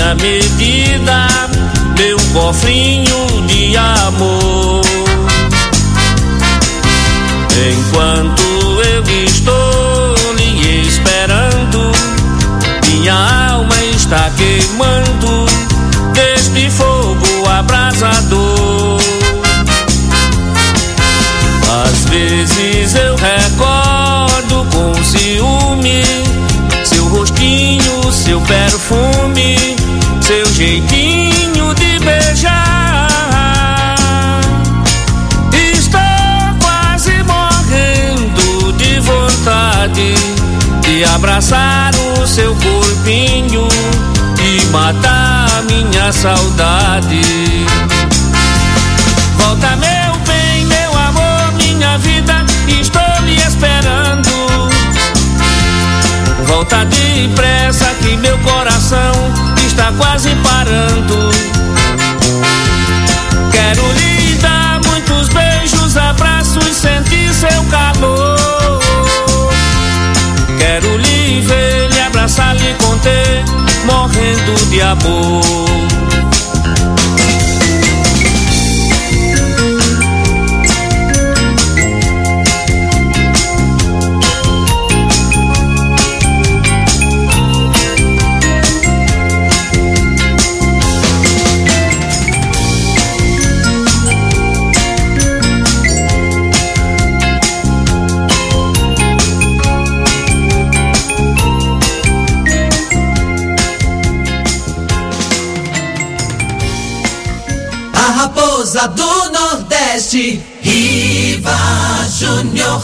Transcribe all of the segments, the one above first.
minha medida, meu cofrinho de amor. Enquanto eu estou lhe esperando, minha alma está queimando deste fogo abrasador. Às vezes eu recordo com ciúme seu rostinho, seu perfume, seu jeitinho de beijar. Estou quase morrendo de vontade de abraçar o seu corpinho e matar minha saudade. Volta, meu bem, meu amor, minha vida, estou lhe esperando. Volta depressa que meu coração está quase parando. Quero lhe dar muitos beijos, abraços, sentir seu calor. Quero lhe ver, lhe abraçar, lhe conter, morrendo de amor. Raposa do Nordeste, Riva Júnior.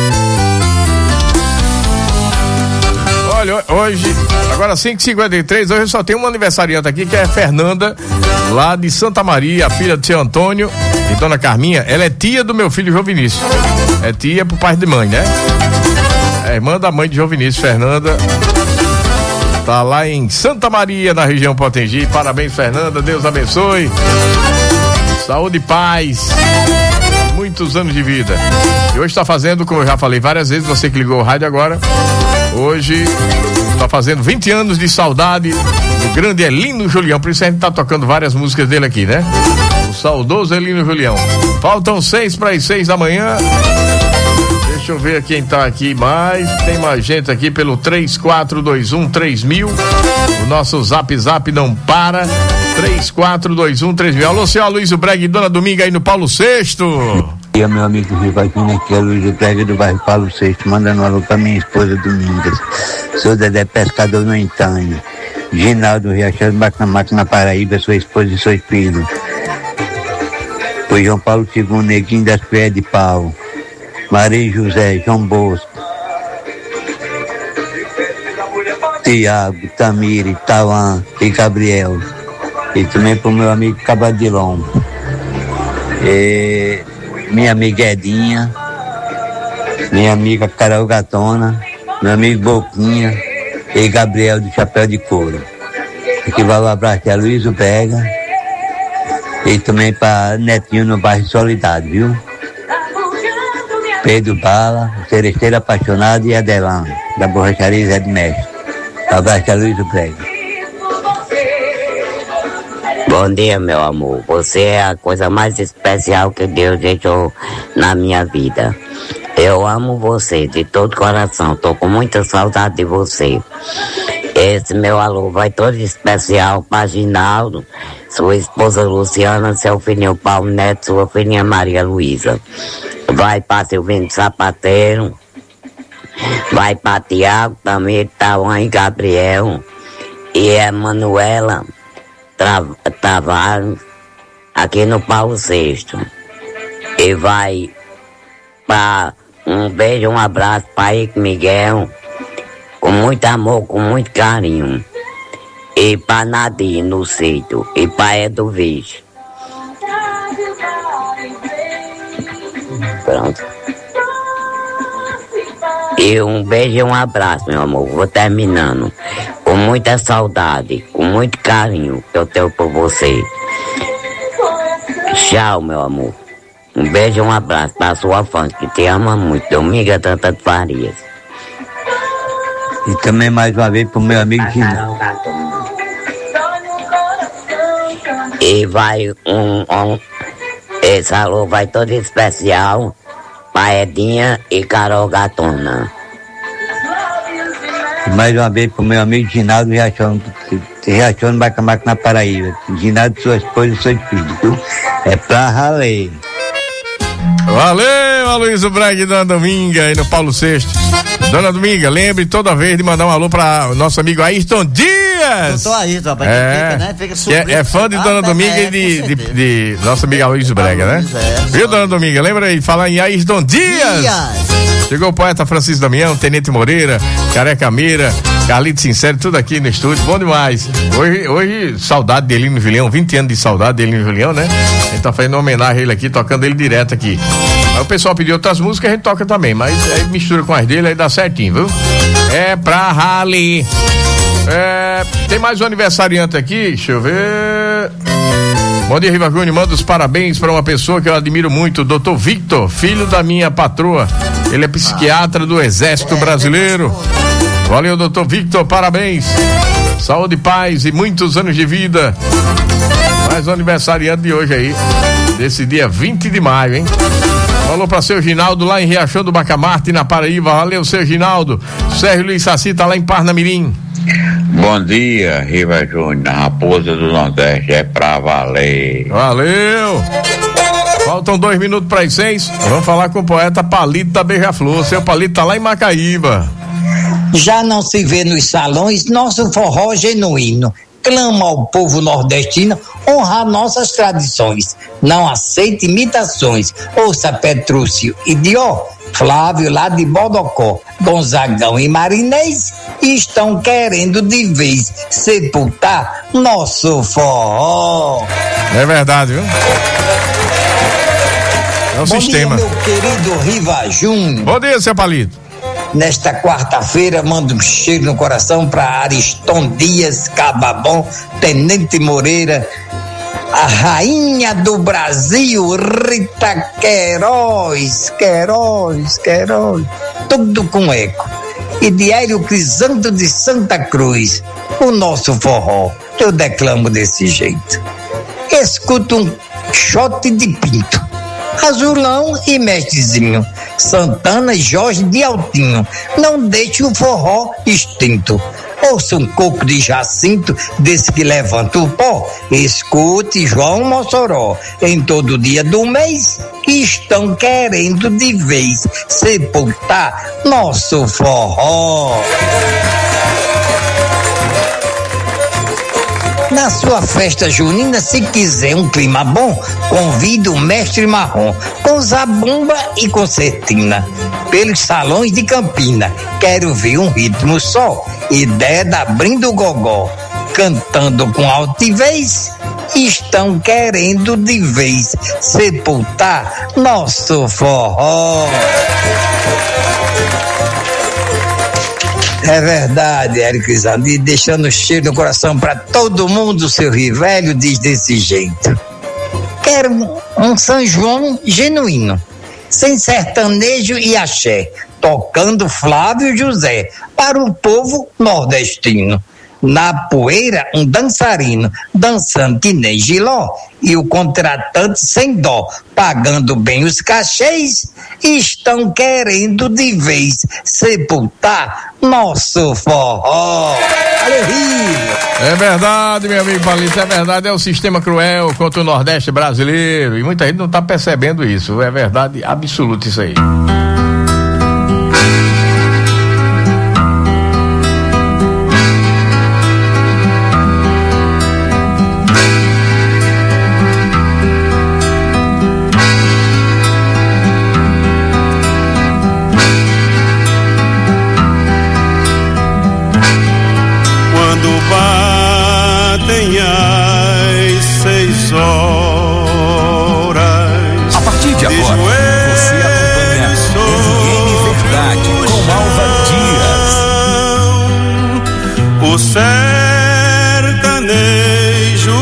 Olha, hoje, agora 5h53, hoje eu só tenho uma aniversariante aqui, que é Fernanda, lá de Santa Maria, a filha do seu Antônio e dona Carminha. Ela é tia do meu filho João Vinícius. É tia pro pai de mãe, né? É irmã da mãe de João Vinícius, Fernanda. Tá lá em Santa Maria, na região Potengi. Parabéns, Fernanda, Deus abençoe. Saúde e paz, muitos anos de vida. E hoje está fazendo, como eu já falei várias vezes, você que ligou o rádio agora, hoje está fazendo 20 anos de saudade do grande Elino Julião. Por isso a gente está tocando várias músicas dele aqui, né? O saudoso Elino Julião. Faltam 6 para as 6 da manhã. Deixa eu ver quem tá aqui mais. Tem mais gente aqui pelo 34213000. O nosso zap não para. 34213000. Alô, seu Aloysio Brega e Dona Dominga aí no Paulo VI. E meu amigo Rivaquinho aqui, Aloysio Brega do bairro Paulo VI, mandando um alô pra minha esposa Domingas. Sou Dedé Pescador no Entanho. Ginaldo Riachão de Bacamac na Paraíba, sua esposa e seu filho. O João Paulo II, Neguinho das Pés de Pau. Maria José, João Bosco, Tiago, Tamiri, Tauan e Gabriel. E também pro meu amigo Cabadilon. E minha amiga Edinha, minha amiga Carol Gatona, meu amigo Boquinha e Gabriel do Chapéu de Couro. Aqui vai o abraço de Aloysio Brega e também para Netinho no bairro Solidário, viu? Pedro Bala, o Seresteiro Apaixonado e Adelan, da borracharia Zé de Mestre. Abraço a Aloysio Brega. Bom dia, meu amor. Você é a coisa mais especial que Deus deixou na minha vida. Eu amo você de todo coração. Tô com muita saudade de você. Esse meu alô vai todo especial para Ginaldo, sua esposa Luciana, seu filhinho Paulo Neto, sua filhinha Maria Luísa. Vai para Silvino Sapateiro, vai para Tiago, também Tauan e Gabriel, e é Manuela Tavares, aqui no Paulo VI. E vai para um beijo, um abraço para Ike Miguel, com muito amor, com muito carinho. E para Nadir no sítio, e para Edu Vixe. Pronto. E um beijo e um abraço, meu amor. Vou terminando. Com muita saudade, com muito carinho que eu tenho por você. Tchau, meu amor. Um beijo e um abraço para a sua fã, que te ama muito. Dominga Tanta de Farias. E também mais uma vez pro meu amigo Ginaldo. E vai esse alô vai todo especial pra Edinha e Carol Gatona. Mais uma vez pro meu amigo Ginaldo Riachão no Bacamaco, na Paraíba. Ginaldo, sua esposa e seu filho, viu? É pra raler. Valeu, Aloysio Braga e Dona Dominga aí no Paulo VI. Dona Dominga, lembre toda vez de mandar um alô pra o nosso amigo Ayrton Dias. Doutor Ayrton, rapaz, fica, né? Fica é fã de Dona Dominga e de nosso amigo Aloysio Braga, né? Viu, Dona Dominga? Lembra aí, falar em Ayrton Dias. Chegou o poeta Francisco Damião, Tenente Moreira, Careca Meira, Carlito Sincero, tudo aqui no estúdio, bom demais. Hoje saudade dele no Julião, 20 anos de saudade dele no Julião, né? A gente tá fazendo uma homenagem a ele aqui, tocando ele direto aqui. Aí o pessoal pediu outras músicas, a gente toca também, mas aí mistura com as dele, aí dá certinho, viu? É pra rally. Tem mais um aniversariante aqui, deixa eu ver. Bom dia, Riva Júnior, manda os parabéns para uma pessoa que eu admiro muito, o Dr. Victor, filho da minha patroa. Ele é psiquiatra do Exército Brasileiro. Valeu, Dr. Victor, parabéns. Saúde, paz e muitos anos de vida. Mais um aniversariante de hoje aí, desse dia 20 de maio, hein? Falou pra seu Ginaldo lá em Riachão do Bacamarte, na Paraíba. Valeu, seu Ginaldo. Sérgio Luiz Saci tá lá em Parnamirim. Bom dia, Riva Júnior, Raposa do Nordeste, é pra valer. Valeu! Faltam 2 minutos para as 6. Vamos falar com o poeta Palito da Beija-Flor. Seu Palito tá lá em Macaíba. Já não se vê nos salões nosso forró genuíno. Clama ao povo nordestino honrar nossas tradições. Não aceite imitações. Ouça Petrúcio e Dió, Flávio lá de Bodocó, Gonzagão e Marinês estão querendo de vez sepultar nosso forró. É verdade, viu? É o Bom sistema. dia, meu querido Riva Júnior. Bom dia, seu Palito. Nesta quarta-feira, mando um cheiro no coração para Ariston Dias, Cababon, Tenente Moreira, a rainha do Brasil, Rita Queiroz, tudo com eco. E de Hélio Crisanto de Santa Cruz, o nosso forró, eu declamo desse jeito. Escuto um shot de pinto, Azulão e Mestrezinho, Santana e Jorge de Altinho, não deixe o forró extinto. Ouça um coco de Jacinto, desse que levanta o pó. Escute João Mossoró, em todo dia do mês, estão querendo de vez sepultar nosso forró. Na sua festa junina, se quiser um clima bom, convide o mestre Marrom, com zabumba e concertina, pelos salões de Campina. Quero ver um ritmo só, ideia da Abrindo Gogó, cantando com altivez, estão querendo de vez sepultar nosso forró. É verdade, Érico Crisanto, e deixando cheiro no coração para todo mundo, seu Rivelho diz desse jeito. Quero um São João genuíno, sem sertanejo e axé, tocando Flávio José, para o povo nordestino. Na poeira, um dançarino, dançando que nem Giló, e o contratante sem dó, pagando bem os cachês, estão querendo de vez sepultar nosso forró. É verdade, meu amigo Palito, é verdade, é o sistema cruel contra o Nordeste brasileiro, e muita gente não está percebendo isso, é verdade absoluta isso aí. A partir de agora, você acompanha FM Verdade com Alva Dias. O sertanejo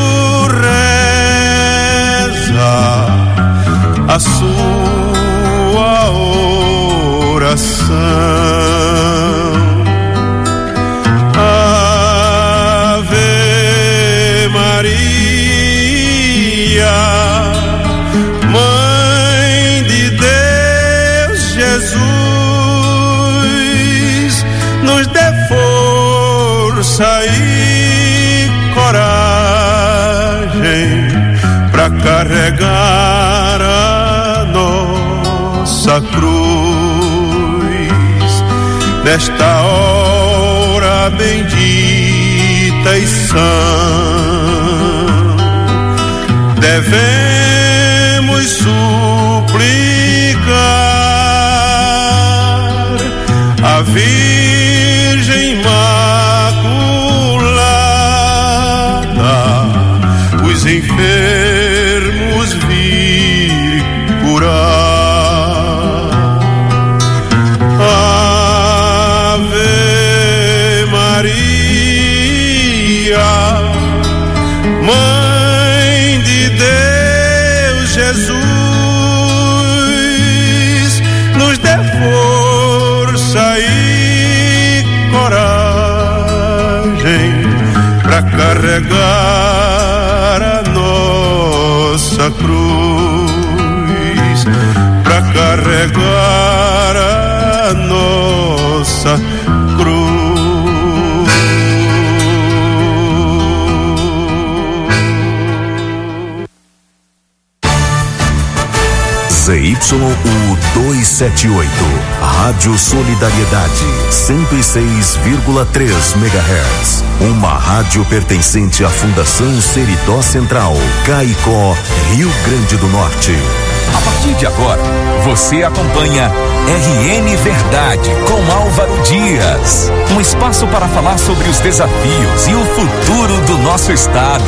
reza a sua oração. Ave Maria, força e coragem pra carregar a nossa cruz nesta hora bendita e sã. Devemos suplicar a Virgem Imaculada, os enfermos vir curar. Ave Maria, Mãe de Deus Jesus, nos dê força e coragem pra carregar a nossa cruz, pra carregar a nossa cruz. ZYU 278, Rádio Solidariedade, 106,3 MHz. Uma rádio pertencente à Fundação Seridó Central, Caicó, Rio Grande do Norte. A partir de agora, você acompanha RN Verdade com Álvaro Dias. Um espaço para falar sobre os desafios e o futuro do nosso estado.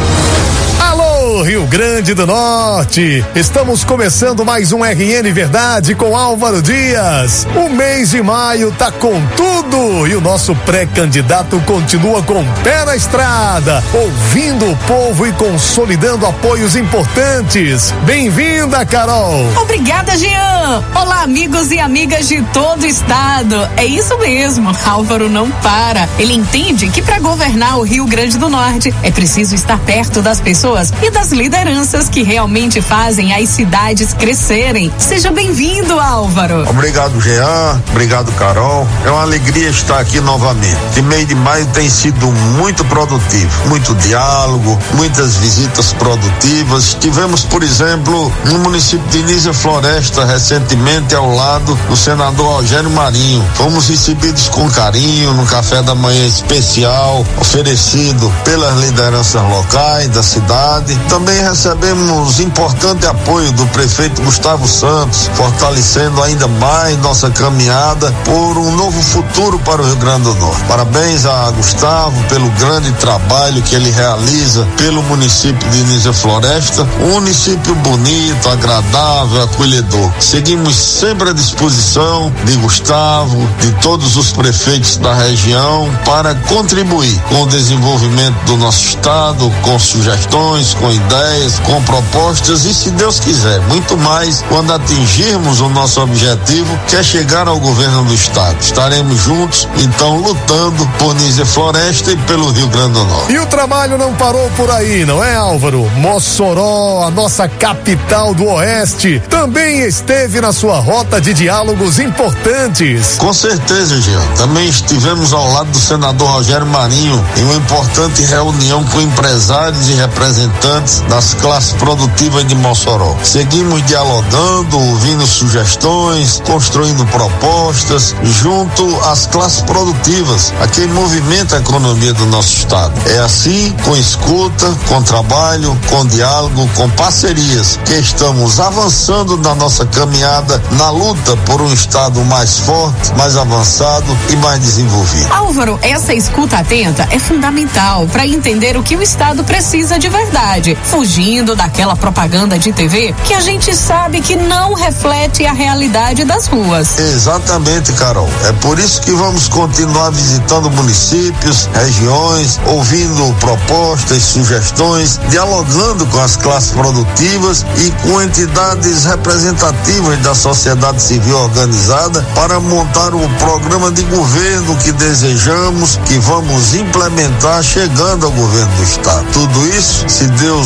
Alô, Rio Grande do Norte! Estamos começando mais um RN Verdade com Álvaro Dias. O mês de maio tá com tudo e o nosso pré-candidato continua com o pé na estrada, ouvindo o povo e consolidando apoios importantes. Bem-vinda, Carol! Obrigada, Jean! Olá, amigos e amigas de todo o estado. É isso mesmo, Álvaro não para. Ele entende que para governar o Rio Grande do Norte é preciso estar perto das pessoas e das lideranças que realmente fazem as cidades crescerem. Seja bem-vindo, Álvaro. Obrigado, Jean. Obrigado, Carol. É uma alegria estar aqui novamente. O mês de maio tem sido muito produtivo. Muito diálogo, muitas visitas produtivas. Tivemos, por exemplo, no município de Nísia Floresta, recentemente, ao lado do senador Rogério Marinho. Fomos recebidos com carinho no café da manhã especial, oferecido pelas lideranças locais da cidade. Também recebemos importante apoio do prefeito Gustavo Santos, fortalecendo ainda mais nossa caminhada por um novo futuro para o Rio Grande do Norte. Parabéns a Gustavo pelo grande trabalho que ele realiza pelo município de Nísia Floresta, um município bonito, agradável, acolhedor. Seguimos sempre à disposição de Gustavo, de todos os prefeitos da região, para contribuir com o desenvolvimento do nosso estado, com sugestões, com ideias, com propostas e, se Deus quiser, muito mais quando atingirmos o nosso objetivo, que é chegar ao governo do estado. Estaremos juntos, então, lutando por Nísia Floresta e pelo Rio Grande do Norte. E o trabalho não parou por aí, não é, Álvaro? Mossoró, a nossa capital do Oeste, também esteve na sua rota de diálogos importantes. Com certeza, Jean. Também estivemos ao lado do senador Rogério Marinho em uma importante reunião com empresários e representantes das classes produtivas de Mossoró. Seguimos dialogando, ouvindo sugestões, construindo propostas junto às classes produtivas, a quem movimenta a economia do nosso estado. É assim, com escuta, com trabalho, com diálogo, com parcerias, que estamos avançando na nossa caminhada na luta por um estado mais forte, mais avançado e mais desenvolvido. Álvaro, essa escuta atenta é fundamental para entender o que o estado precisa de verdade, fugindo daquela propaganda de TV que a gente sabe que não reflete a realidade das ruas. Exatamente, Carol. É por isso que vamos continuar visitando municípios, regiões, ouvindo propostas, sugestões, dialogando com as classes produtivas e com entidades representativas da sociedade civil organizada para montar o programa de governo que desejamos, que vamos implementar chegando ao governo do estado. Tudo isso, se Deus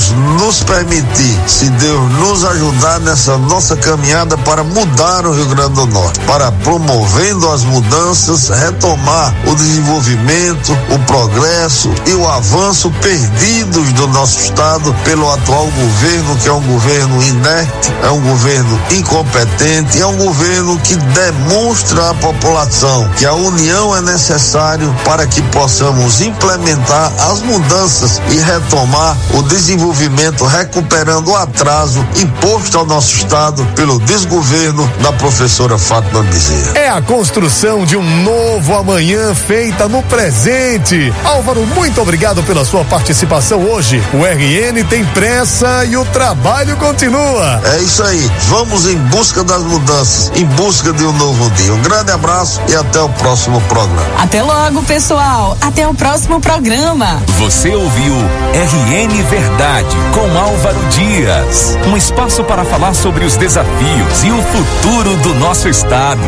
Deus nos permitir, se Deus nos ajudar nessa nossa caminhada para mudar o Rio Grande do Norte, para promovendo as mudanças, retomar o desenvolvimento, o progresso e o avanço perdidos do nosso estado pelo atual governo, que é um governo inerte, é um governo incompetente, é um governo que demonstra à população que a união é necessário para que possamos implementar as mudanças e retomar o desenvolvimento, recuperando o atraso imposto ao nosso estado pelo desgoverno da professora Fátima Bezerra. É a construção de um novo amanhã feita no presente. Álvaro, muito obrigado pela sua participação hoje. O RN tem pressa e o trabalho continua. É isso aí, vamos em busca das mudanças, em busca de um novo dia. Um grande abraço e até o próximo programa. Até logo, pessoal, até o próximo programa. Você ouviu RN Verdade com Álvaro Dias, um espaço para falar sobre os desafios e o futuro do nosso estado.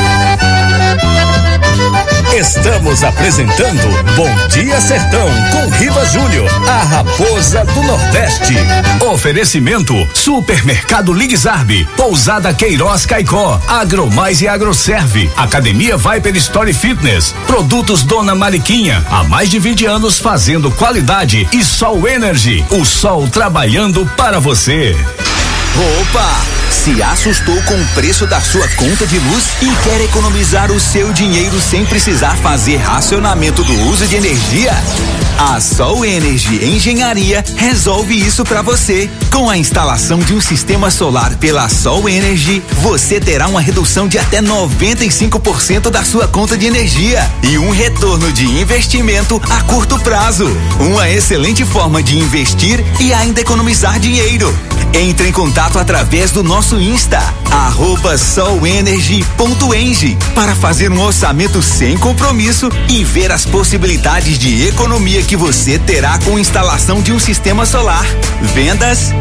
Estamos apresentando Bom Dia Sertão com Riva Júnior, a raposa do Nordeste. Oferecimento Supermercado Ligzarbe, Pousada Queiroz Caicó, Agromais e Agroserve, Academia Viper Story Fitness, Produtos Dona Mariquinha, há mais de 20 anos fazendo qualidade, e Sol Energy, o sol trabalhando para você. Opa! Se assustou com o preço da sua conta de luz e quer economizar o seu dinheiro sem precisar fazer racionamento do uso de energia? A Sol Energy Engenharia resolve isso para você. Com a instalação de um sistema solar pela Sol Energy, você terá uma redução de até 95% da sua conta de energia e um retorno de investimento a curto prazo. Uma excelente forma de investir e ainda economizar dinheiro. Entre em contato através do nosso Insta, @solenergy.eng, para fazer um orçamento sem compromisso e ver as possibilidades de economia que você terá com instalação de um sistema solar. Vendas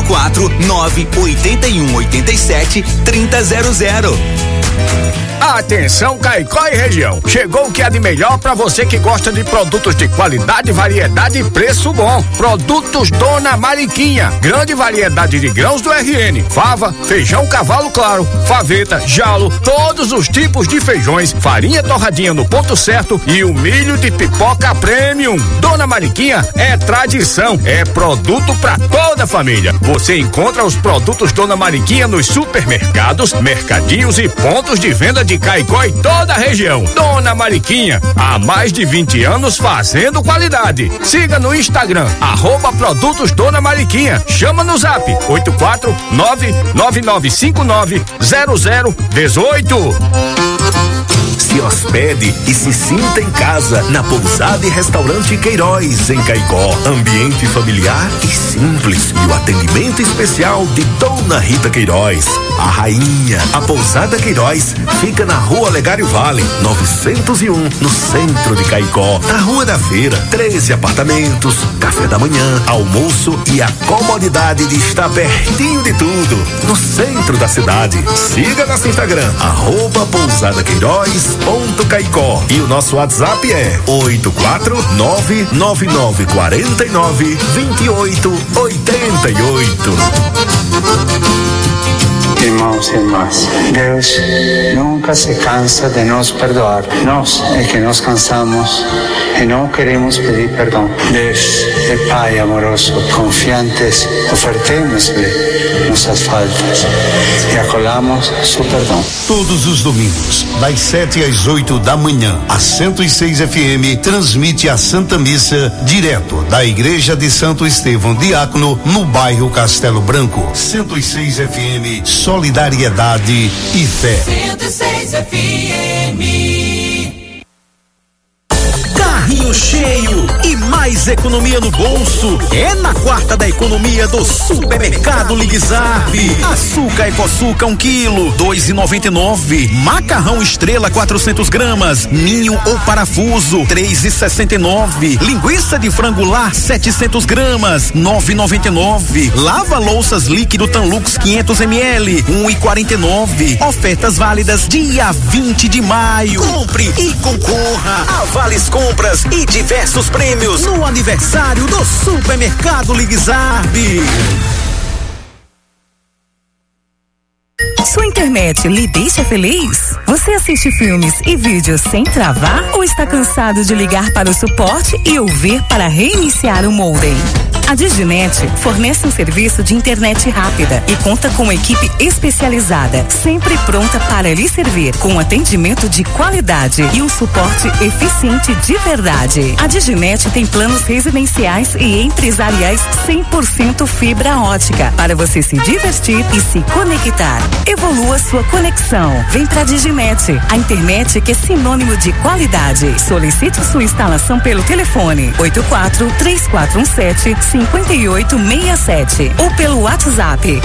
849-8187-3000. Atenção, Caicó e região. Chegou o que há de melhor para você que gosta de produtos de qualidade, variedade e preço bom. Produtos Dona Mariquinha. Grande variedade de grãos do RN. Fava, feijão cavalo claro, faveta, jalo, todos os tipos de feijões, farinha torradinha no ponto certo e o milho de pipoca premium. Dona Mariquinha é tradição, é produto para toda a família. Você encontra os produtos Dona Mariquinha nos supermercados, mercadinhos e pontos de venda de Caicó e toda a região. Dona Mariquinha, há mais de 20 anos fazendo qualidade. Siga no Instagram, @produtos Dona Mariquinha. Chama no zap 849-9959-0018. Se hospede e se sinta em casa na Pousada e Restaurante Queiroz, em Caicó. Ambiente familiar e simples e o atendimento especial de Dona Rita Queiroz, a rainha. A Pousada Queiroz fica na Rua Legário Vale, 901, no centro de Caicó. Na Rua da Feira, 13 apartamentos, café da manhã, almoço e a comodidade de estar pertinho de tudo, no centro da cidade. Siga nosso Instagram, @pousadaqueiroz.caicó, e o nosso WhatsApp é 849-9949-2888. Irmãos e irmãs, Deus nunca se cansa de nos perdoar. Nós é que nos cansamos e não queremos pedir perdão. Deus é Pai amoroso, confiantes, ofertemos-lhe nossas faltas e acolhamos seu perdão. Todos os domingos, das 7 às 8 da manhã, a 106 FM transmite a Santa Missa direto da Igreja de Santo Estevão Diácono, no bairro Castelo Branco. 106 FM, solidariedade e fé. 106 FM. Carrinho cheio e mais economia no bolso. É na quarta da economia do Supermercado Ligzarbe. Açúcar Ecoçuca 1 quilo, 2,99. Macarrão Estrela 400 gramas, ninho ou parafuso, 3,69. Linguiça de frango lar 700 gramas, 9,99. Lava louças líquido Tanlux 500 ml, 1,49. Ofertas válidas dia 20 de maio. Compre e concorra a vales compras lojas e diversos prêmios no aniversário do Supermercado Ligue-Zarb. Sua internet lhe deixa feliz? Você assiste filmes e vídeos sem travar ou está cansado de ligar para o suporte e ouvir para reiniciar o modem? A Diginet fornece um serviço de internet rápida e conta com uma equipe especializada, sempre pronta para lhe servir, com atendimento de qualidade e um suporte eficiente de verdade. A Diginet tem planos residenciais e empresariais 100% fibra ótica, para você se divertir e se conectar. Evolua sua conexão. Vem pra Diginet, a internet que é sinônimo de qualidade. Solicite sua instalação pelo telefone 84-3417-5867 ou pelo WhatsApp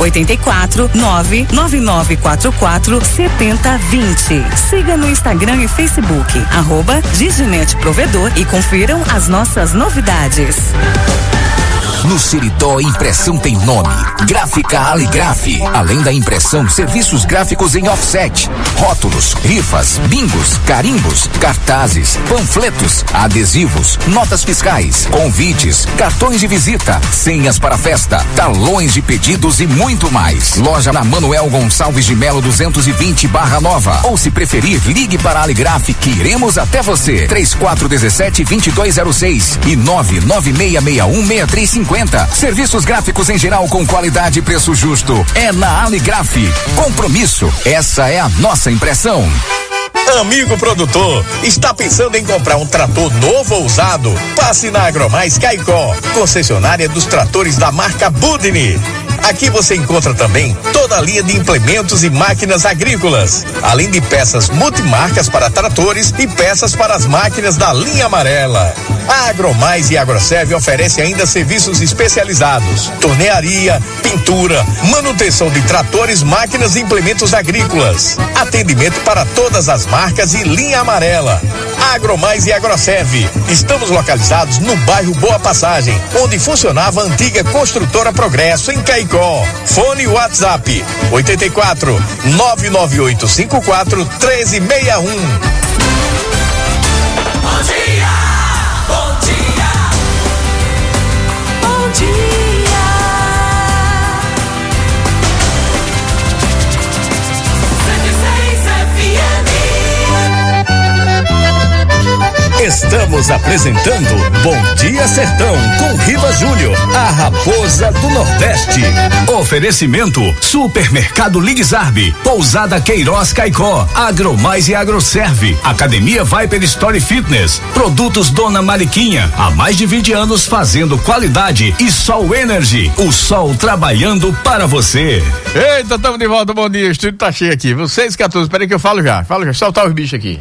84-99944-7020. Siga no Instagram e Facebook @Diginet Provedor e confiram as nossas novidades. No Seridó, impressão tem nome. Gráfica Aligraf. Além da impressão, serviços gráficos em offset, rótulos, rifas, bingos, carimbos, cartazes, panfletos, adesivos, notas fiscais, convites, cartões de visita, senhas para festa, talões de pedidos e muito mais. Loja na Manuel Gonçalves de Melo 220 Barra Nova. Ou se preferir, ligue para a Aligraf que iremos até você. 3417-2206 e 99661-6350. Serviços gráficos em geral com qualidade e preço justo. É na Aligraf. Compromisso. Essa é a nossa impressão. Amigo produtor, está pensando em comprar um trator novo ou usado? Passe na Agromais Caicó, concessionária dos tratores da marca Budni. Aqui você encontra também toda a linha de implementos e máquinas agrícolas, além de peças multimarcas para tratores e peças para as máquinas da linha amarela. A Agromais e Agroserve oferece ainda serviços especializados: tornearia, pintura, manutenção de tratores, máquinas e implementos agrícolas. Atendimento para todas as marcas e linha amarela. Agromais e Agroserve. Estamos localizados no bairro Boa Passagem, onde funcionava a antiga construtora Progresso, em Caicó. Fone WhatsApp 84 99854 1361. Bom dia, bom dia, bom dia. Estamos apresentando Bom Dia Sertão com Riva Júnior, a raposa do Nordeste. Oferecimento Supermercado Ligue-Zarb, Pousada Queiroz Caicó, Agromais e Agroserve, Academia Viper Story Fitness, Produtos Dona Mariquinha, há mais de 20 anos fazendo qualidade, e Sol Energy, o sol trabalhando para você. Eita, estamos de volta, bom dia, o estúdio tá cheio aqui, 614, peraí que eu falo já, soltar os bichos aqui.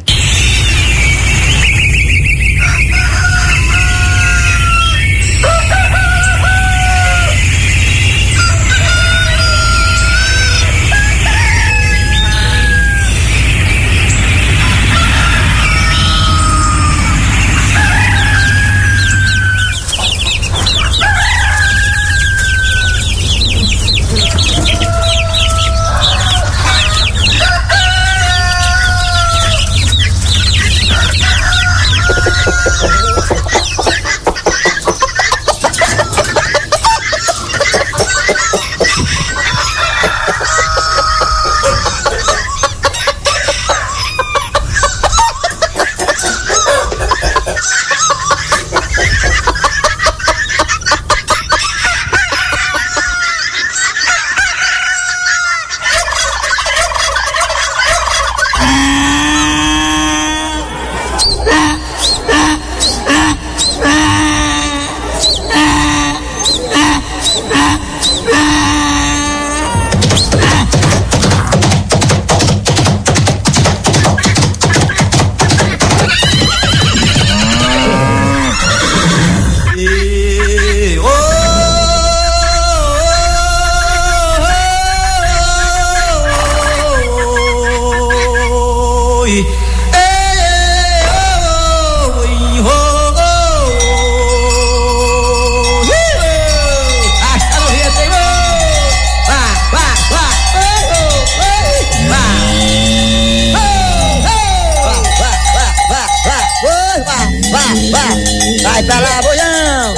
Vai pra lá, boião.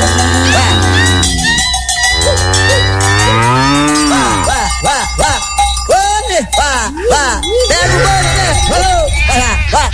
Vai. Come, vai. Pega o bolo, né? Vai lá, vai.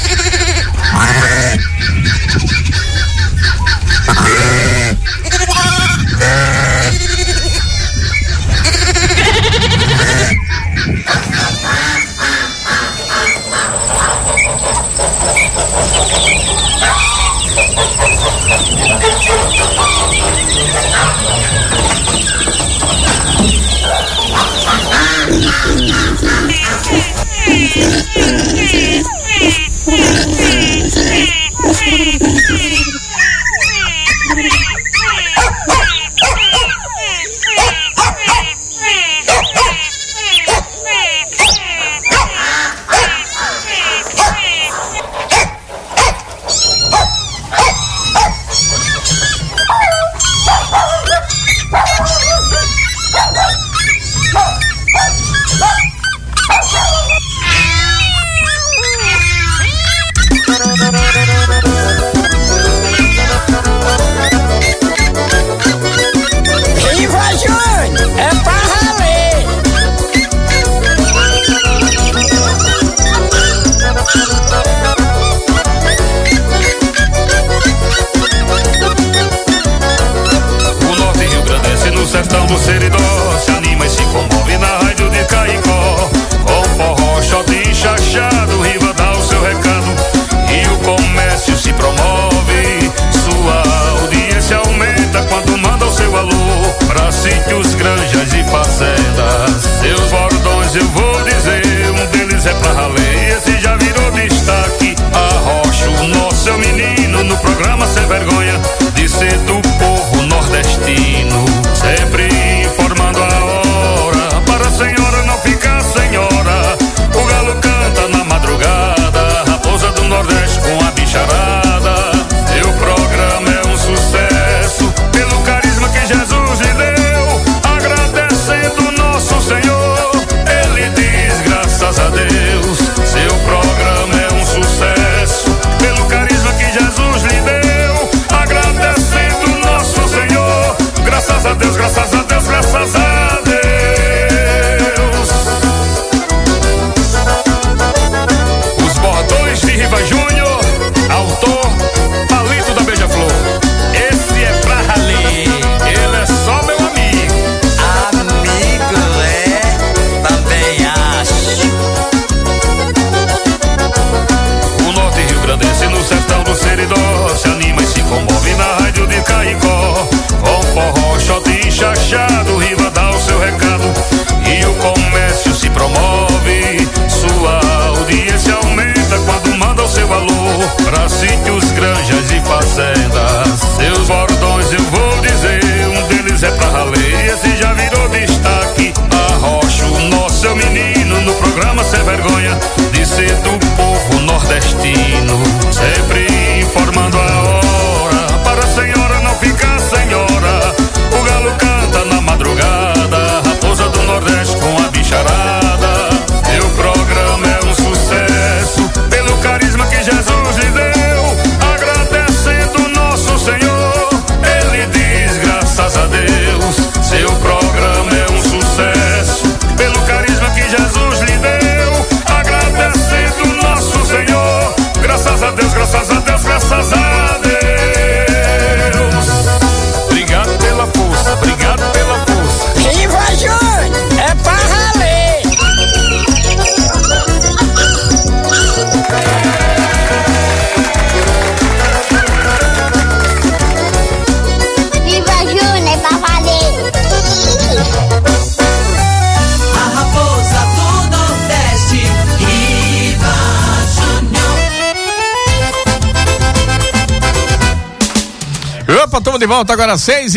Estamos de volta agora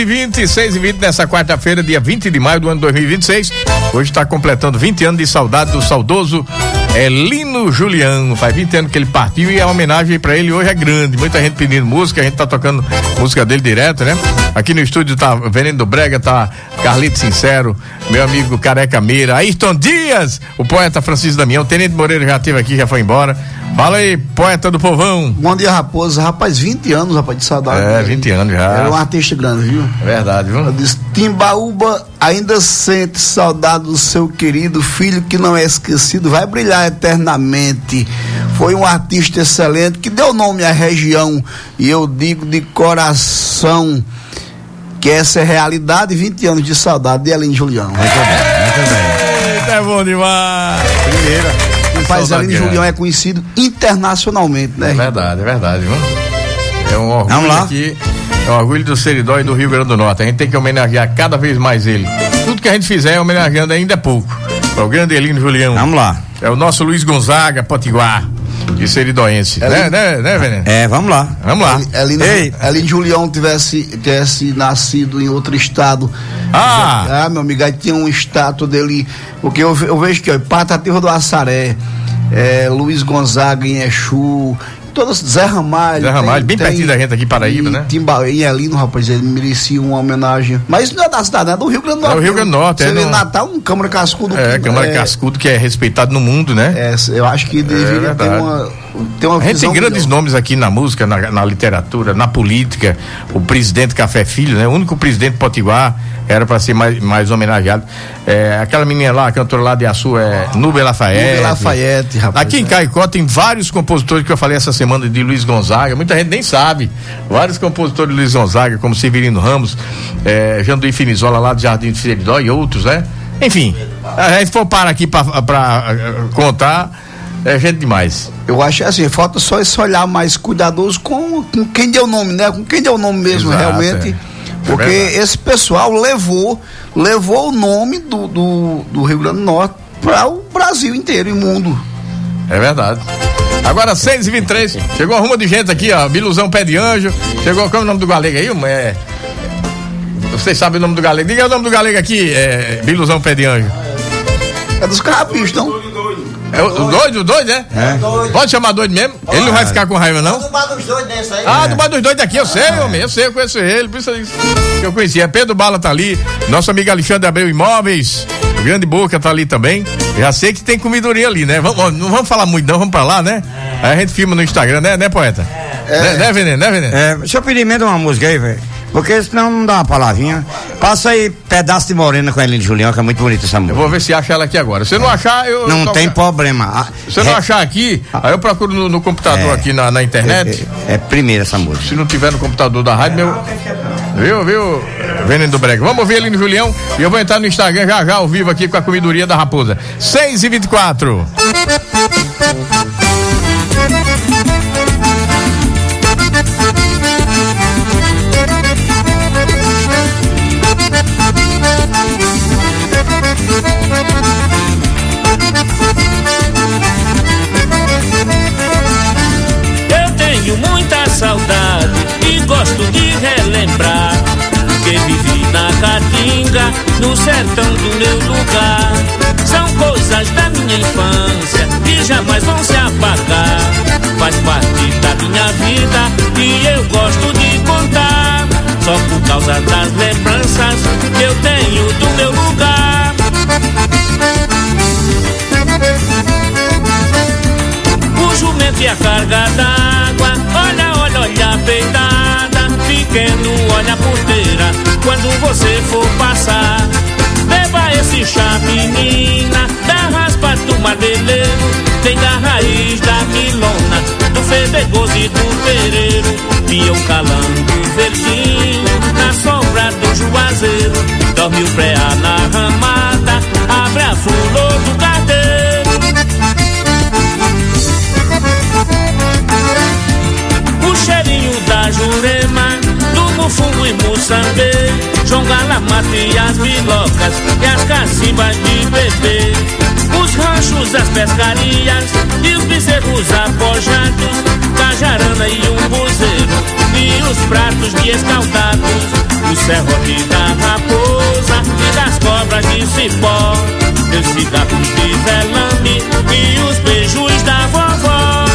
6h20 nessa quarta-feira, dia 20 de maio do ano 2026. Hoje está completando 20 anos de saudade do saudoso Lino Julião. Faz 20 anos que ele partiu e a homenagem pra ele hoje é grande. Muita gente pedindo música, a gente tá tocando música dele direto, né? Aqui no estúdio tá Veneno do Brega, tá Carlito Sincero, meu amigo Careca Meira, Ayrton Dias, o poeta Francisco Damião, Tenente Moreira já esteve aqui, já foi embora. Fala aí, poeta do povão. Bom dia, Raposo. Rapaz, 20 anos, rapaz, de saudade. 20 anos já. Era um artista grande, viu? É verdade, viu? Eu disse, Timbaúba ainda sente saudade do seu querido filho que não é esquecido, vai brilhar eternamente. Foi um artista excelente que deu nome à região e eu digo de coração que essa é realidade. 20 anos de saudade de Elinho Julião. Muito bem. Eita, é bom demais. Primeira. Rapaz, Elinho Julião é conhecido internacionalmente, né? É verdade, viu? É um orgulho. Vamos lá. Aqui, é um orgulho do Seridó e do Rio Grande do Norte. A gente tem que homenagear cada vez mais ele. Tudo que a gente fizer homenageando ainda é pouco. É o grande Elinho Julião. Vamos lá. É o nosso Luiz Gonzaga, potiguar, de Seridóense. Né, Veneno? Vamos lá. Vamos lá. Elinho Julião tivesse nascido em outro estado. Meu amigo, aí tinha um estátua dele, porque eu vejo que, Patativa do Assaré, Luiz Gonzaga em Exu, todos, Zé Ramalho, bem pertinho da gente aqui, Paraíba, né? E Elinho, rapaz, ele merecia uma homenagem. Mas não é da cidade, é do Rio Grande do Norte. É o Rio Grande do Norte. Você vê Natal, um Câmara Cascudo. Câmara Cascudo, que é respeitado no mundo, né? Eu acho que deveria ter uma a gente tem grandes nomes aqui na música, na literatura, na política. O presidente Café Filho, né? O único presidente potiguar era para ser mais homenageado. Aquela menina lá, a cantora lá de Açu, Nubia Lafayette. Rapaz. Aqui em Caicó tem vários compositores que eu falei essa semana de Luiz Gonzaga, muita gente nem sabe. Vários compositores de Luiz Gonzaga, como Severino Ramos, Janduí Finizola lá do Jardim de Seridó e outros, né? Enfim, a gente for parar aqui para contar, é gente demais. Eu acho assim, falta só esse olhar mais cuidadoso com quem deu o nome, né? Com quem deu o nome mesmo, realmente. Porque esse pessoal levou o nome do Rio Grande do Norte para o Brasil inteiro e mundo. É verdade. Agora 6h23, chegou uma ruma de gente aqui, ó. Biluzão Pé de Anjo. Chegou, qual é o nome do galego aí? Vocês sabem o nome do galego? Diga o nome do galego aqui, Biluzão Pé de Anjo. É dos carrapichos, não? É o doido, é? Pode chamar doido mesmo? Ele não vai ficar com raiva, não? Do bar dos doidos desse aí. Do bar dos doidos aqui, eu sei, homem, eu conheço ele, por isso que eu conhecia. Pedro Bala tá ali, nosso amigo Alexandre Abreu Imóveis, o Grande Boca tá ali também. Já sei que tem comidoria ali, né? Não vamos falar muito não, vamos pra lá, né? Aí a gente filma no Instagram, né, poeta? Né, Veneno? Deixa eu pedir mesmo uma música aí, velho. Porque senão não dá uma palavrinha. Passa aí Pedaço de Morena com a Elinho Julião, que é muito bonita essa música. Eu vou ver se acha ela aqui agora. Se não achar, eu... Não tem problema. Se não achar aqui, aí eu procuro no computador aqui na internet. É primeira essa música. Se não tiver no computador da rádio, Viu? Veneno do Brega. Vamos ouvir Elinho Julião e eu vou entrar no Instagram já ao vivo aqui com a comidoria da Raposa. 6h24. Muita saudade e gosto de relembrar que vivi na Caatinga, no sertão do meu lugar. São coisas da minha infância que jamais vão se apagar. Faz parte da minha vida e eu gosto de contar, só por causa das lembranças que eu tenho do meu lugar. O jumento e a carga d'água, olha a peitada, pequeno, olha a porteira, quando você for passar. Beba esse chá, menina, da raspa do marmeleiro, tem da raiz da milona, do fedegoso e do pereiro, e eu calando verdinho, na sombra do juazeiro, dorme o preá na ramada, abre a flor do carteiro. O cheirinho da Jurema, do Mufungo e Moçambê, João Galamata e as bilocas e as cacimbas de bebê. Os ranchos, as pescarias e os bezerros apojados, cajarana e um buzeiro e os pratos de escaldados, o serrote da raposa e das cobras de cipó. meus cigarros de velame e os beijos da vovó.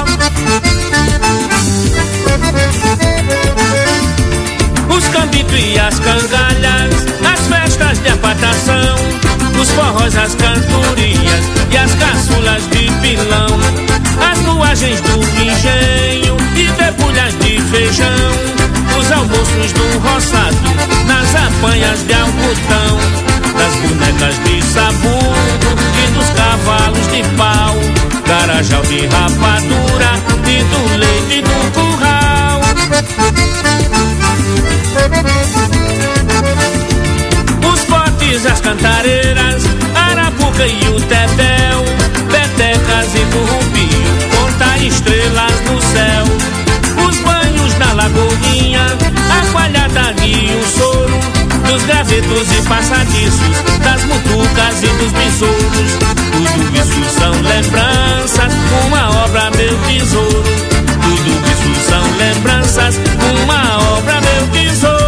Os cambitos e as cangalhas, as festas de apatação, os forrós, as cantorias e as caçulas de pilão, as luagens do engenho e debulhas de feijão, os almoços do roçado, nas apanhas de algodão, das bonecas de sabugo e dos cavalos de pau, carajal de rapadura e do leite do curral. Os potes, as cantareiras, arapuca e o tebel, petecas e currupio, contar estrelas no céu, os banhos na lagoinha, a coalhada e o soro, dos gravetos e passadiços, das mutucas e dos besouros. Tudo isso são lembranças, uma obra meu tesouro. Tudo isso são lembranças, uma obra meu tesouro.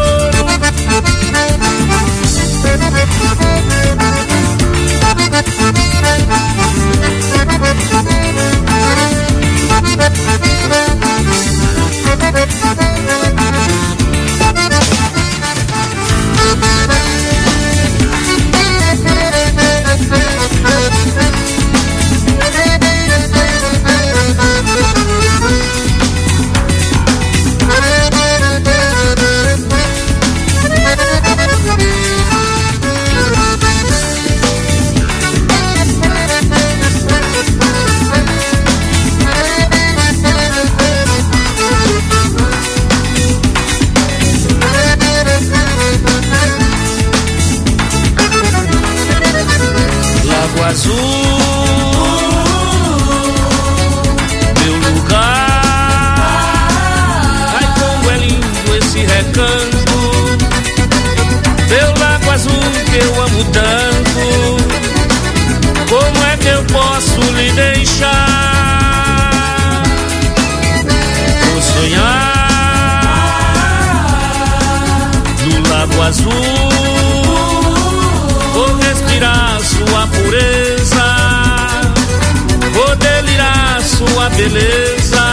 Beleza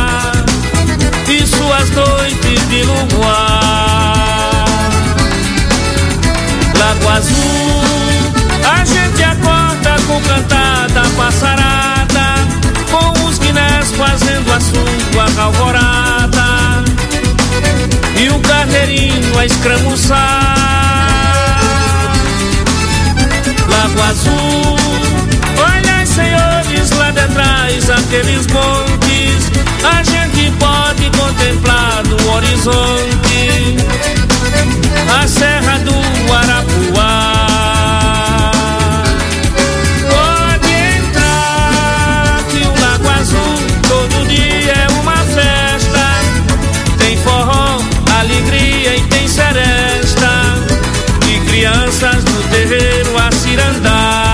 e suas noites de luar. Lago Azul, a gente acorda com cantada passarada, com os guinés fazendo a sua alvorada e o carneirinho a escramuçar. Lago Azul, olha, senhores, lá de trás aqueles montes, a gente pode contemplar no horizonte a Serra do Arapuá. Pode entrar que o Lago Azul todo dia é uma festa, tem forró, alegria e tem seresta, e crianças no terreiro a cirandar.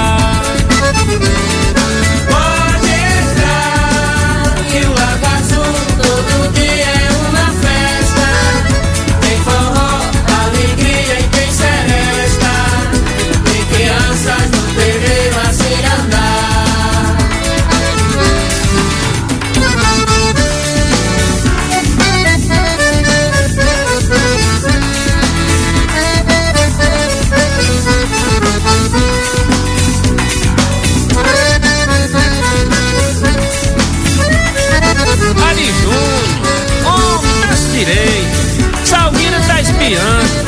Salgueira tá espiando.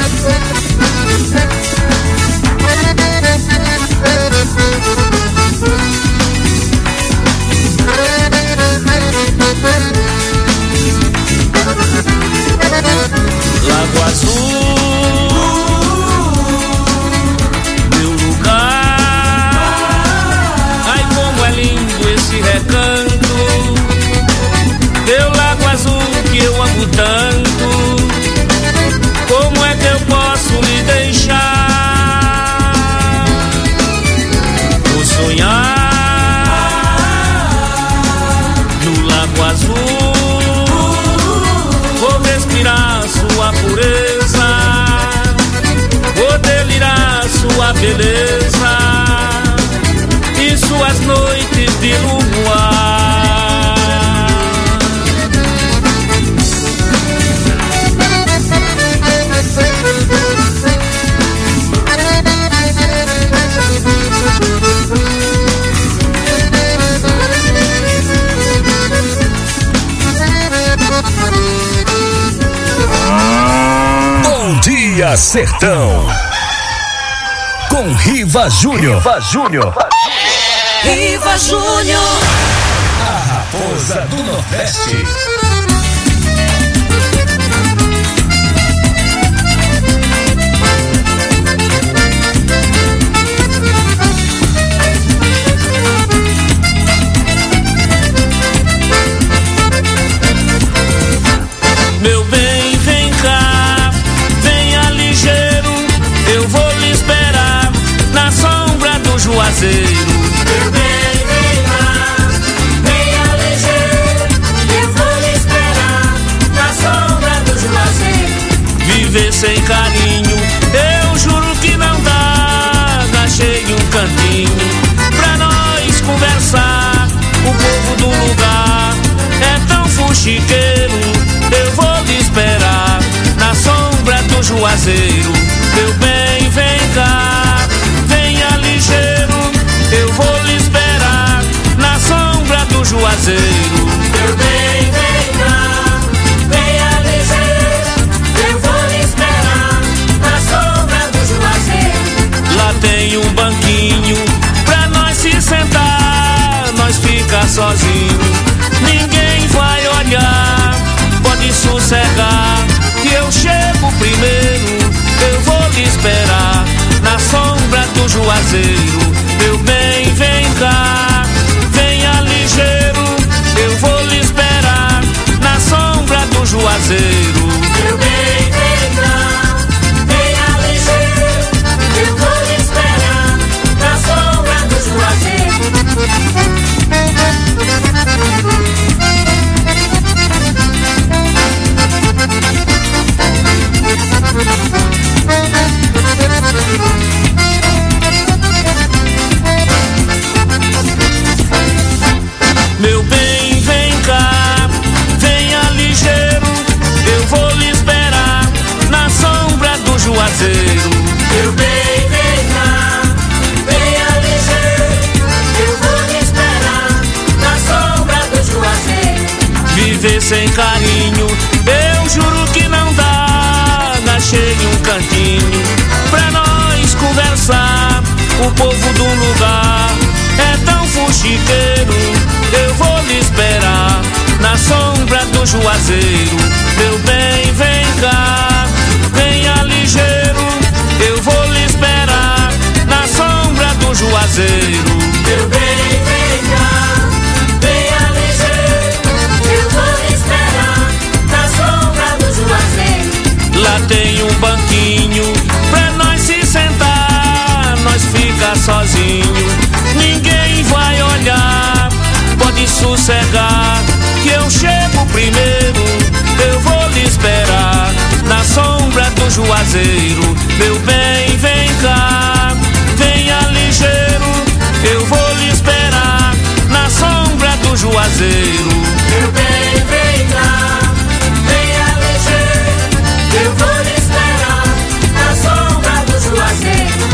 Lago Azul, meu lugar. Ai, como é lindo esse recanto, meu Lago Azul que eu amo tanto. Como é que eu Dia Sertão. Com Riva Júnior. Riva Júnior. A Raposa do Nordeste. Meu bem, vem cá, venha ligeiro, eu vou lhe esperar na sombra do Juazeiro. Meu bem, vem cá, venha ligeiro, eu vou lhe esperar na sombra do Juazeiro. Viver sem carinho, eu juro que não dá. Achei um cantinho pra nós conversar. O povo do lugar é tão fuxiqueiro. Eu vou lhe esperar na sombra do Juazeiro. Meu bem, vem cá, venha ligeiro, eu vou lhe esperar na sombra do Juazeiro. Meu bem, vem cá, venha ligeiro, eu vou lhe esperar na sombra do Juazeiro. Lá tem um banquinho pra nós se sentar, nós fica sozinho, ninguém vai olhar. Pode sossegar, que eu chego primeiro. Eu vou lhe esperar na sombra do Juazeiro. Meu bem, vem cá, venha ligeiro. Eu vou lhe esperar na sombra do Juazeiro. Meu bem, vem cá, venha ligeiro. Eu vou lhe esperar na sombra do Juazeiro. Meu bem, vem cá, venha ligeiro, eu vou lhe esperar na sombra do Juazeiro. Meu bem, vem cá, venha ligeiro, eu vou lhe esperar na sombra do Juazeiro. Viver sem carinho, eu juro que não dá. Achei um cantinho pra nós conversar. O povo do lugar é tão fuxiqueiro. Eu vou lhe esperar na sombra do Juazeiro. Meu bem, vem cá, venha ligeiro. Eu vou lhe esperar na sombra do Juazeiro. Meu bem, vem cá, venha ligeiro. Eu vou lhe esperar na sombra do Juazeiro. Lá tem um banquinho pra nós se sentar, nós fica sozinho, ninguém vai olhar. Pode sossegar, que eu chego primeiro. Eu vou lhe esperar na sombra do Juazeiro. Meu bem, vem cá, venha ligeiro. Eu vou lhe esperar na sombra do Juazeiro. Meu bem, vem cá, venha ligeiro. Eu vou lhe esperar na sombra do Juazeiro.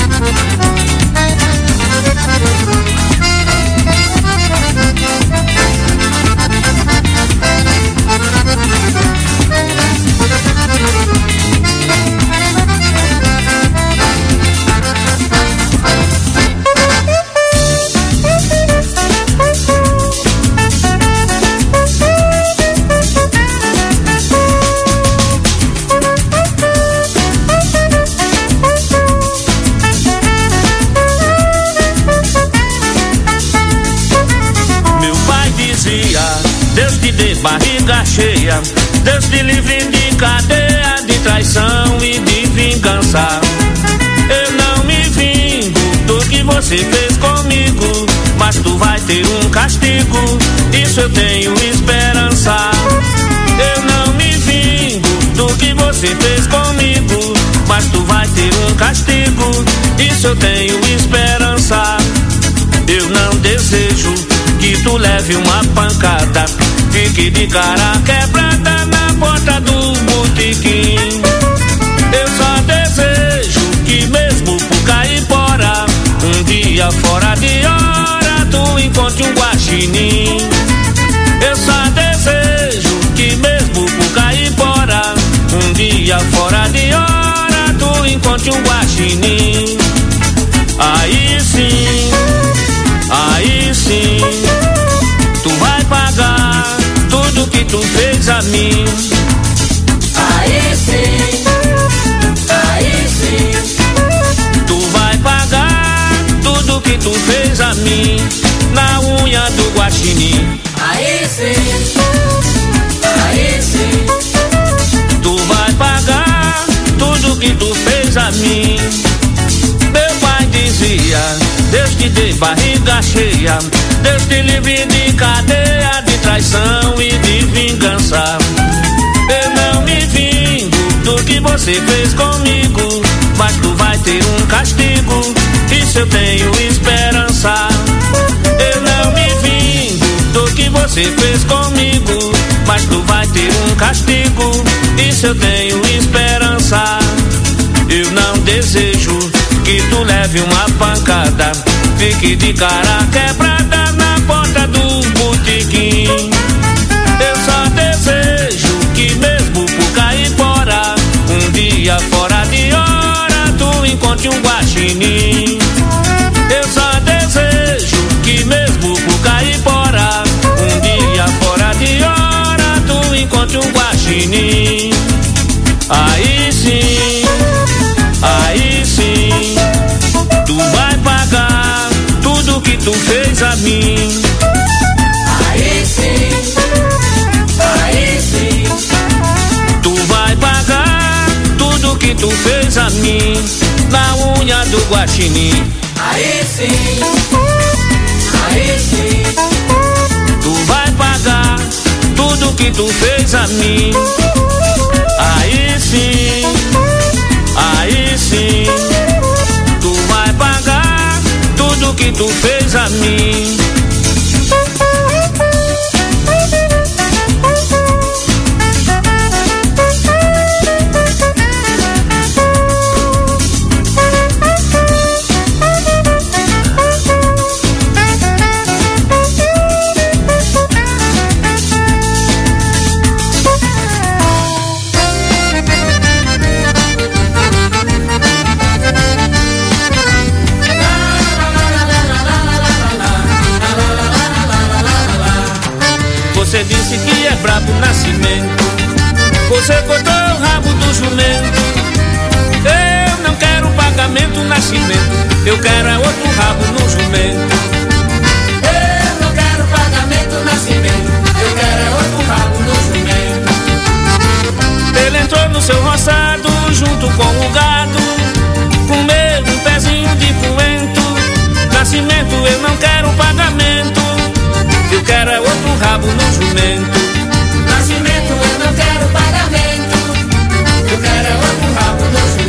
Deus te dê barriga cheia, Deus te livre de cadeia, de traição e de vingança. Eu não me vingo do que você fez comigo, mas tu vai ter um castigo, isso eu tenho esperança. Eu não me vingo do que você fez comigo, mas tu vai ter um castigo, isso eu tenho esperança. Eu não desejo que tu leve uma pancada, fique de cara quebrada na porta do botequim. Eu só desejo que mesmo por Caipora, um dia fora de hora, tu encontre um guaxinim. Eu só desejo que mesmo por Caipora, um dia fora de hora, encontre um guaxinim. Aí sim, tu vai pagar tudo que tu fez a mim. Aí sim, tu vai pagar tudo que tu fez a mim, na unha do guaxinim. Aí sim, tu vai pagar tudo que tu fez a mim. Meu pai dizia, Deus te dê barriga cheia, Deus te livre de cadeia, de traição e de vingança. Eu não me vingo do que você fez comigo, mas tu vai ter um castigo, isso eu tenho esperança. Eu não me vingo do que você fez comigo, mas tu vai ter um castigo, isso eu tenho esperança. Eu não desejo que tu leve uma pancada, fique de cara quebrada na porta do botequim. Eu só desejo que mesmo por Caipora, um dia fora de hora, tu encontre um guaxinim. Eu só desejo que mesmo por Caipora, um dia fora de hora, tu encontre um guaxinim. Aí sim, tu vai pagar tudo que tu fez a mim. Aí sim, tu vai pagar tudo que tu fez a mim, na unha do guaxinim. Aí sim, tu vai pagar tudo que tu fez a mim. Aí sim, tu vai pagar tudo que tu fez a mim. Você disse que é brabo nascimento, você cortou o rabo do jumento. Eu não quero pagamento nascimento, eu quero é outro rabo no jumento. Eu não quero pagamento nascimento, eu quero é outro rabo no jumento. Ele entrou no seu roçado junto com o gado, comeu um pezinho de coentro. Nascimento eu não quero pagamento, eu quero é outro rabo no jumento. Nascimento eu não quero pagamento, eu quero é outro rabo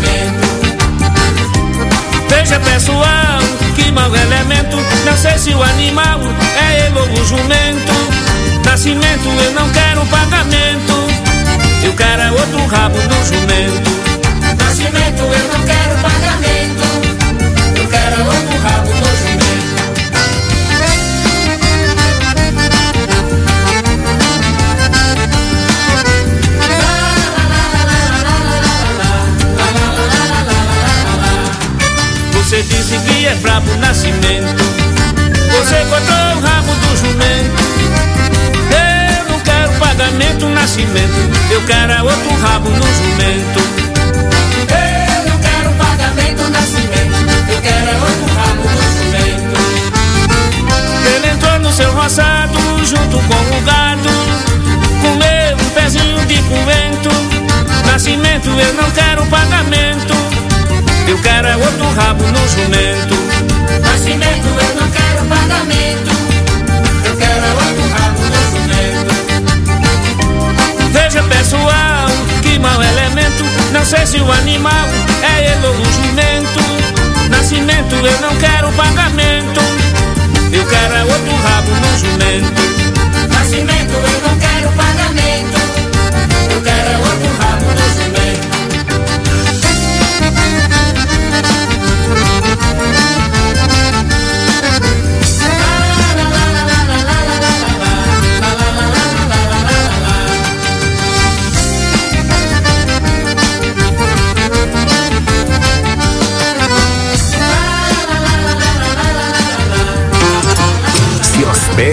no jumento. Veja pessoal, que mau elemento, não sei se o animal é ele ou o jumento. Nascimento eu não quero pagamento, eu quero é outro rabo no jumento. Nascimento eu não quero pagamento, eu quero é outro rabo no jumento. Você disse que é brabo nascimento, você cortou o rabo do jumento. Eu não quero pagamento nascimento, eu quero é outro rabo no jumento. Eu não quero pagamento nascimento, eu quero é outro rabo no jumento. Ele entrou no seu roçado junto com o gado, comeu um pezinho de coentro. Nascimento eu não quero pagamento, eu quero é outro rabo no jumento. Nascimento eu não quero pagamento, eu quero é outro rabo no jumento. Veja pessoal, que mau elemento, não sei se o animal é ele ou o jumento. Nascimento eu não quero pagamento, eu quero é outro rabo no jumento. Nascimento eu não quero pagamento, eu quero é outro rabo no jumento.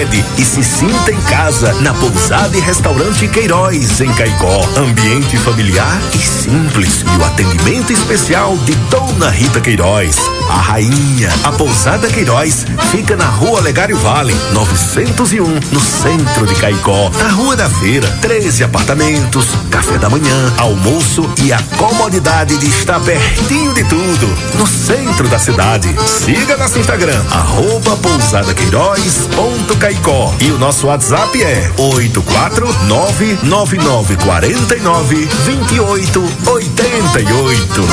hospede e se sinta em casa na Pousada e Restaurante Queiroz, em Caicó. Ambiente familiar e simples e o atendimento especial de Dona Rita Queiroz, a rainha. A Pousada Queiroz fica na Rua Olegário Vale, 901, no centro de Caicó. Na Rua da Feira, 13 apartamentos, café da manhã, almoço e a comodidade de estar pertinho de tudo, no centro da cidade. Siga nosso Instagram, @pousadaqueiroz.caicó, e o nosso WhatsApp é 84999492888.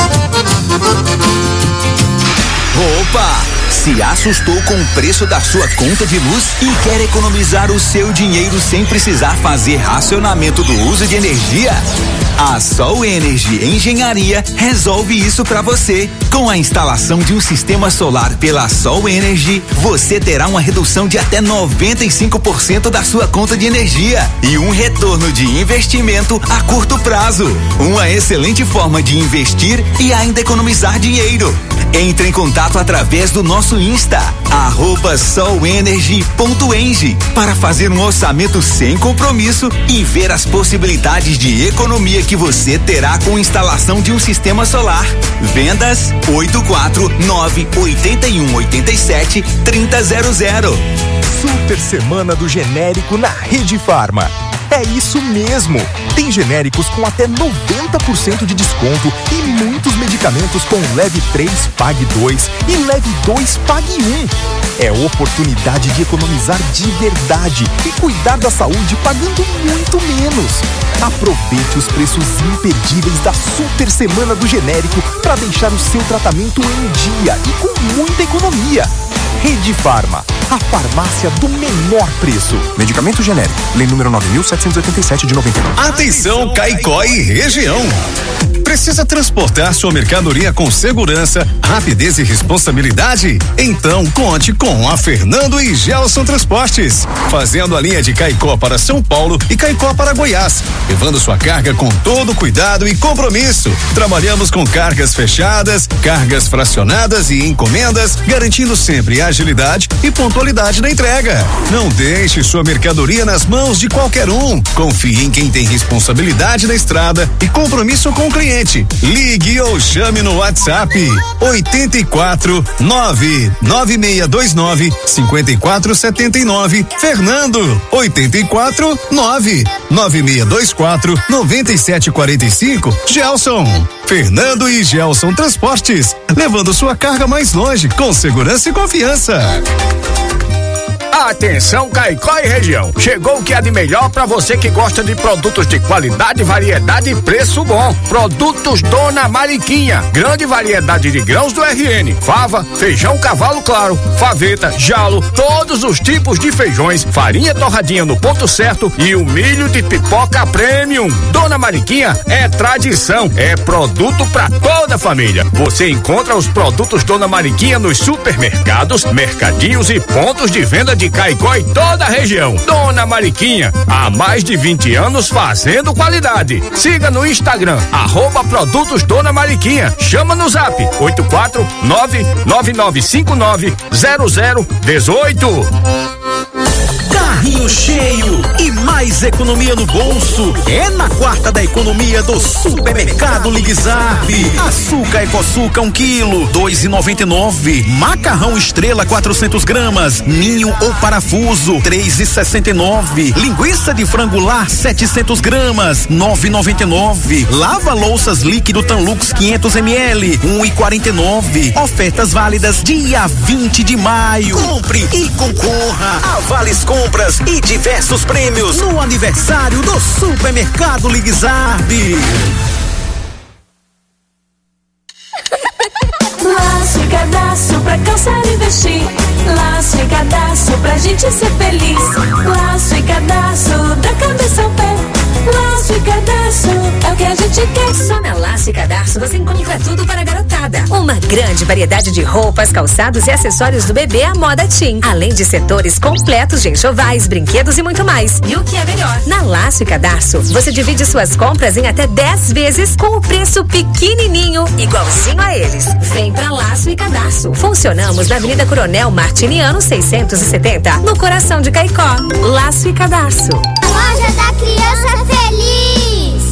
Opa! Se assustou com o preço da sua conta de luz e quer economizar o seu dinheiro sem precisar fazer racionamento do uso de energia? A Sol Energy Engenharia resolve isso para você. Com a instalação de um sistema solar pela Sol Energy, você terá uma redução de até 95% da sua conta de energia e um retorno de investimento a curto prazo. Uma excelente forma de investir e ainda economizar dinheiro. Entre em contato através do nosso Insta, @solenergy.eng, para fazer um orçamento sem compromisso e ver as possibilidades de economia que você terá com instalação de um sistema solar. Vendas 849-8187-3000. Super Semana do Genérico na Rede Farma. É isso mesmo! Tem genéricos com até 90% de desconto e muitos medicamentos com Leve 3, Pague 2 e Leve 2, Pague 1. É oportunidade de economizar de verdade e cuidar da saúde pagando muito menos. Aproveite os preços imperdíveis da Super Semana do Genérico para deixar o seu tratamento em dia e com muita economia. Rede Farma, a farmácia do menor preço. Medicamento genérico, lei número 9.787 de 99. Atenção, Caicó e região. Precisa transportar sua mercadoria com segurança, rapidez e responsabilidade? Então conte com a Fernando e Gelson Transportes, fazendo a linha de Caicó para São Paulo e Caicó para Goiás, levando sua carga com todo cuidado e compromisso. Trabalhamos com cargas fechadas, cargas fracionadas e encomendas, garantindo sempre agilidade e pontualidade na entrega. Não deixe sua mercadoria nas mãos de qualquer um. Confie em quem tem responsabilidade na estrada e compromisso com o cliente. Ligue ou chame no WhatsApp 849-9629-5479. Fernando, 849-9624-9745. Gelson, Fernando e Gelson Transportes, levando sua carga mais longe com segurança e confiança. Atenção, Caicó e região. Chegou o que há de melhor para você que gosta de produtos de qualidade, variedade e preço bom. Produtos Dona Mariquinha. Grande variedade de grãos do RN. Fava, feijão cavalo claro, faveta, jalo, todos os tipos de feijões, farinha torradinha no ponto certo e o milho de pipoca premium. Dona Mariquinha é tradição, é produto para toda a família. Você encontra os produtos Dona Mariquinha nos supermercados, mercadinhos e pontos de venda de Caicó e toda a região. Dona Mariquinha, há mais de 20 anos fazendo qualidade. Siga no Instagram, @produtos Dona Mariquinha. Chama no Zap 849-9959-0018. Carrinho cheio e mais economia no bolso é na quarta da economia do Supermercado Liguizarve. Açúcar Ecoçuca 1 quilo, 2,99. Macarrão Estrela 400 gramas, ninho ou parafuso, 3,69. Linguiça de frango lar 700 gramas, 9,99. Lava louças líquido Tanlux 500 ml, 1,49. Ofertas válidas dia 20 de maio. Compre e concorra a vales compras e diversos prêmios no aniversário do Supermercado Liguizarve. Laço e cadastro pra calçar e vestir. Laço e cadastro pra gente ser feliz. Laço e cadastro da cabeça ao pé. Laço e cadastro é o que a gente quer saber. Só na Laço e Cadarço você encontra tudo para a garotada. Uma grande variedade de roupas, calçados e acessórios do bebê à moda teen. Além de setores completos de enxovais, brinquedos e muito mais. E o que é melhor? Na Laço e Cadarço, você divide suas compras em até 10 vezes com o preço pequenininho, igualzinho a eles. Vem pra Laço e Cadarço. Funcionamos na Avenida Coronel Martiniano 670, no coração de Caicó. Laço e Cadarço. Loja da Criança Feliz.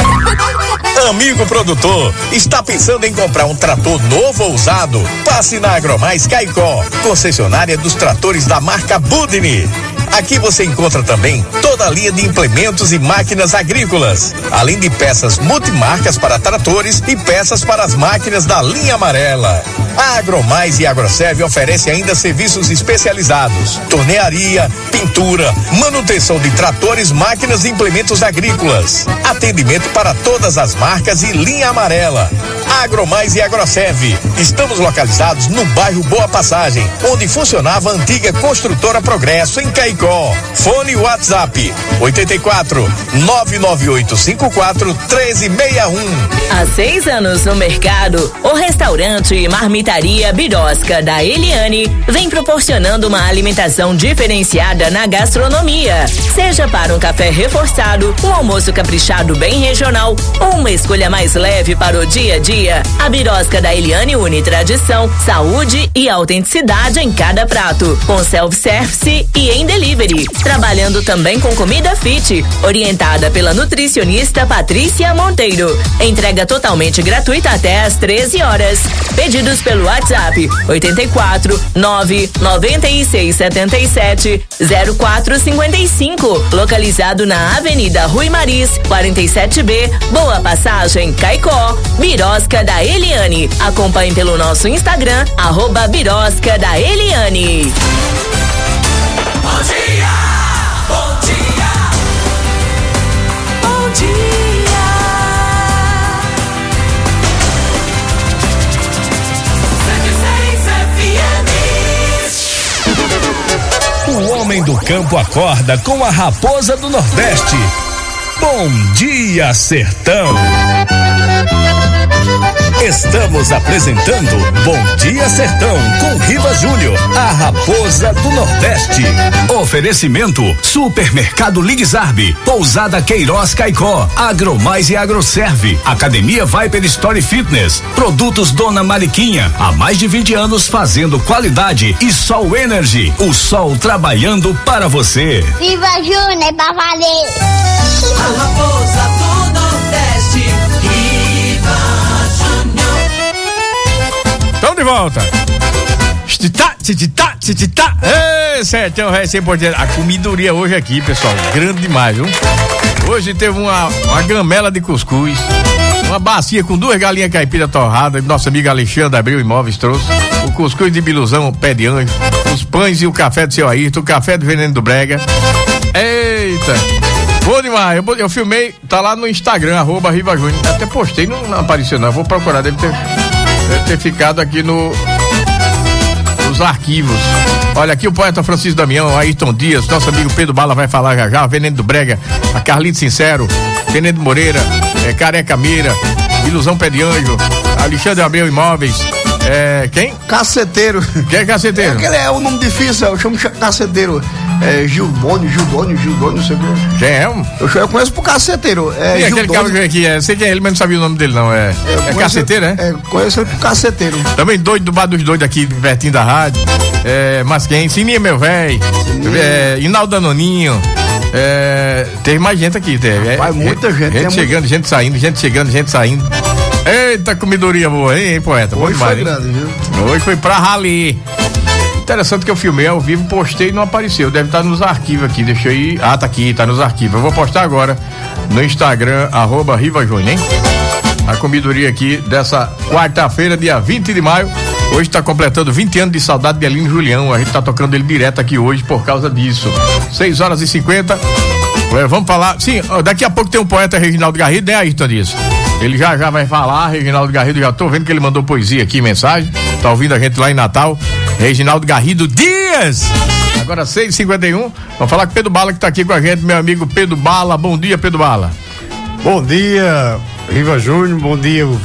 Amigo produtor, está pensando em comprar um trator novo ou usado? Passe na Agromais Caicó, concessionária dos tratores da marca Budini. Aqui você encontra também toda a linha de implementos e máquinas agrícolas, além de peças multimarcas para tratores e peças para as máquinas da linha amarela. A Agromais e Agroserve oferece ainda serviços especializados: tornearia, pintura, manutenção de tratores, máquinas e implementos agrícolas. Atendimento para todas as marcas e linha amarela. Agromais e Agroserve. Estamos localizados no bairro Boa Passagem, onde funcionava a antiga construtora Progresso, em Caicó. Fone WhatsApp 84 99854 1361. Há 6 anos no mercado, o restaurante e marmitaria Birosca da Eliane vem proporcionando uma alimentação diferenciada na gastronomia. Seja para um café reforçado, um almoço caprichado bem regional ou uma escolha mais leve para o dia a dia, a Birosca da Eliane une tradição, saúde e autenticidade em cada prato, com self-service e em delivery. Trabalhando também com comida fit, orientada pela nutricionista Patrícia Monteiro. Entrega totalmente gratuita até às 13 horas. Pedidos pelo WhatsApp 84 996 77 0455. Localizado na Avenida Rui Maris, 47B, Boa Passagem, Caicó. Birosca da Eliane. Acompanhe pelo nosso Instagram, @Birosca da Eliane. Bom dia, bom dia, bom dia. 106 FM. O homem do campo acorda com a raposa do Nordeste. Bom dia, Sertão. Estamos apresentando Bom Dia Sertão com Riva Júnior, a raposa do Nordeste. Oferecimento Supermercado Ligsarbe, Pousada Queiroz Caicó, Agromais e Agroserve, Academia Viper Story Fitness, Produtos Dona Mariquinha, há mais de 20 anos fazendo qualidade, e Sol Energy, o sol trabalhando para você. Viva Júnior, é pra valer. A raposa do Nordeste, Riva Júnior. Estamos de volta. Ei, Sertão, recém-porteiro. A comidoria hoje aqui, pessoal, grande demais, viu? Hoje teve uma gamela de cuscuz, uma bacia com 2 galinhas caipira torradas, nosso amigo Alexandre Abreu Imóveis trouxe, o cuscuz de bilusão, pé de anjo, os pães e o café do seu Ayrton, o café do Veneno do Brega. Eita! Bom demais, eu filmei, tá lá no Instagram, @Riva Júnior. Até postei, não apareceu não, vou procurar, deve ter ficado aqui nos arquivos. Olha, aqui o poeta Francisco Damião, Ayrton Dias, nosso amigo Pedro Bala vai falar já, Veneno do Brega, a Carlito Sincero, Veneno Moreira, Careca Mira, Ilusão Pé de Anjo, Alexandre Abreu Imóveis, quem? Caceteiro. Quem é Caceteiro? Aquele é um nome difícil, eu chamo Caceteiro. Gildônio, não sei o que. Quem é? Eu conheço por Caceteiro. E aquele cara que aqui sei quem é ele, mas não sabia o nome dele não. É Caceteiro, né? Conheço ele por Caceteiro. Também doido do bar dos doidos aqui, pertinho da rádio. Mas quem? Sininha, meu velho. Inaldo Danoninho. Teve mais gente aqui, teve. Vai muita gente. Gente chegando, gente saindo, gente chegando, gente saindo. Eita, comidoria boa, hein, poeta? Hoje foi grande, viu? Hoje foi pra rali. Interessante que eu filmei ao vivo, postei e não apareceu. Deve estar nos arquivos aqui, deixa eu ir. Ah, tá aqui, tá nos arquivos. Eu vou postar agora no Instagram, @Riva Júnior, hein? A comidoria aqui dessa quarta-feira, dia 20 de maio. Hoje tá completando 20 anos de saudade de Aline Julião. A gente tá tocando ele direto aqui hoje por causa disso. 6h50. Vamos falar. Sim, daqui a pouco tem um poeta Reginaldo Garrido, né, Ayrton Dias? Ele já vai falar, Reginaldo Garrido, já tô vendo que ele mandou poesia aqui, mensagem. Tá ouvindo a gente lá em Natal. Reginaldo Garrido Dias. Agora 6h51. Vamos falar com o Pedro Bala, que tá aqui com a gente, meu amigo Pedro Bala. Bom dia, Pedro Bala. Bom dia, Riva Júnior, bom dia.